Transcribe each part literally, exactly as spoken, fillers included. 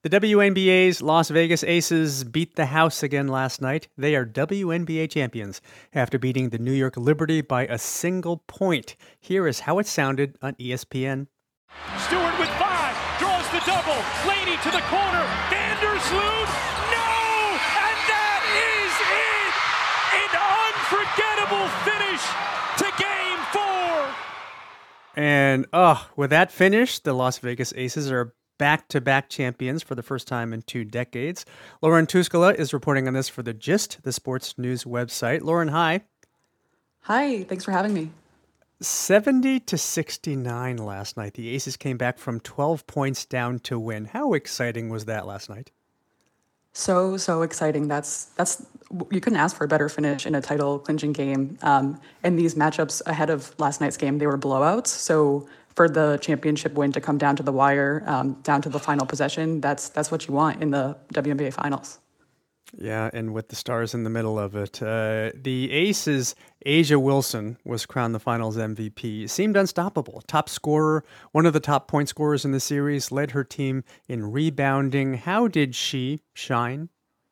The W N B A's Las Vegas Aces beat the house again last night. They are W N B A champions after beating the New York Liberty by a single point. Here is how it sounded on E S P N. Stewart with five, draws the double, Laney to the corner, Vandersloot, no! And that is it! An unforgettable finish to game four! And, oh, with that finish, the Las Vegas Aces are back-to-back champions for the first time in two decades. Lauren Tuskala is reporting on this for The Gist, the sports news website. Lauren, hi. Hi, thanks for having me. seventy to sixty-nine last night. The Aces came back from twelve points down to win. How exciting was that last night? So, so exciting. That's, that's you couldn't ask for a better finish in a title-clinching game. Um, and these matchups ahead of last night's game, they were blowouts. So for the championship win to come down to the wire, um, down to the final possession, that's that's what you want in the W N B A Finals. Yeah, and with the stars in the middle of it. Uh, the Aces, A'ja Wilson, was crowned the Finals M V P. Seemed unstoppable. Top scorer, one of the top point scorers in the series, led her team in rebounding. How did she shine?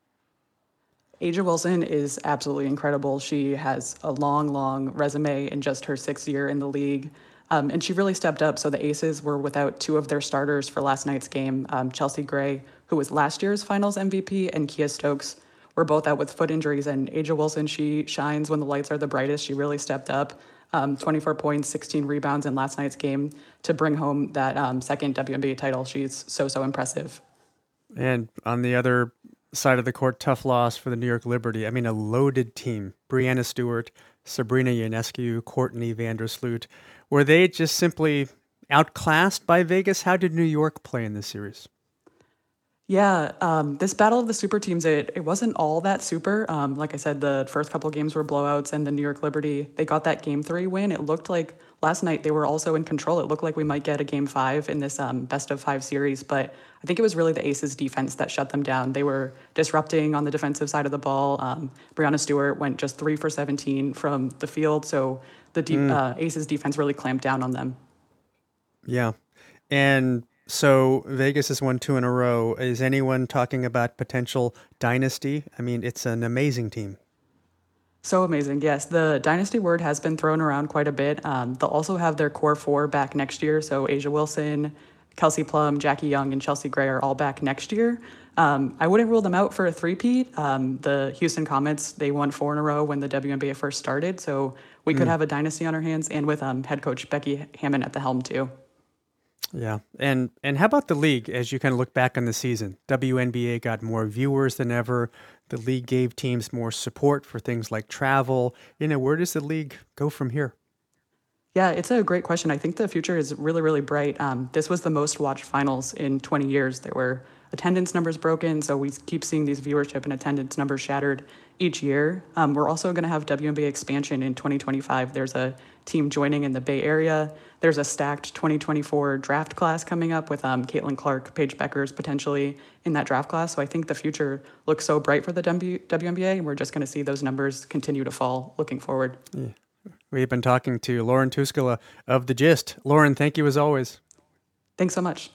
A'ja Wilson is absolutely incredible. She has a long, long resume in just her sixth year in the league. Um, and she really stepped up. So the Aces were without two of their starters for last night's game. Um, Chelsea Gray, who was last year's Finals M V P, and Kia Stokes were both out with foot injuries. And A'ja Wilson, she shines when the lights are the brightest. She really stepped up. Um, twenty-four points, sixteen rebounds in last night's game to bring home that um, second W N B A title. She's so, so impressive. And on the other side of the court, tough loss for the New York Liberty. I mean, a loaded team. Breanna Stewart, Sabrina Ionescu, Courtney Vandersloot. Were they just simply outclassed by Vegas? How did New York play in this series? Yeah, um, this battle of the super teams, it, it wasn't all that super. Um, like I said, the first couple games were blowouts, and the New York Liberty, they got that game three win. It looked like last night they were also in control. It looked like we might get a game five in this um, best of five series, but I think it was really the Aces defense that shut them down. They were disrupting on the defensive side of the ball. Um, Breanna Stewart went just three for seventeen from the field, so the de- mm. uh, Aces defense really clamped down on them. Yeah, and so Vegas has won two in a row. Is anyone talking about potential dynasty? I mean, it's an amazing team. So amazing. Yes, the dynasty word has been thrown around quite a bit. Um, they'll also have their core four back next year. So A'ja Wilson, Kelsey Plum, Jackie Young, and Chelsea Gray are all back next year. Um, I wouldn't rule them out for a three-peat. Um, the Houston Comets, they won four in a row when the W N B A first started. So we could mm. have a dynasty on our hands, and with um, head coach Becky Hammon at the helm too. Yeah. And and how about the league as you kind of look back on the season? W N B A got more viewers than ever. The league gave teams more support for things like travel. You know, where does the league go from here? Yeah, it's a great question. I think the future is really, really bright. Um, this was the most watched finals in twenty years. There were attendance numbers broken, so we keep seeing these viewership and attendance numbers shattered each year. Um, we're also going to have W N B A expansion in twenty twenty-five. There's a team joining in the Bay Area. There's a stacked twenty twenty-four draft class coming up with um, Caitlin Clark, Paige Beckers potentially in that draft class. So I think the future looks so bright for the W N B A, and we're just going to see those numbers continue to fall looking forward. Yeah. We've been talking to Lauren Tuskala of The Gist. Lauren, thank you as always. Thanks so much.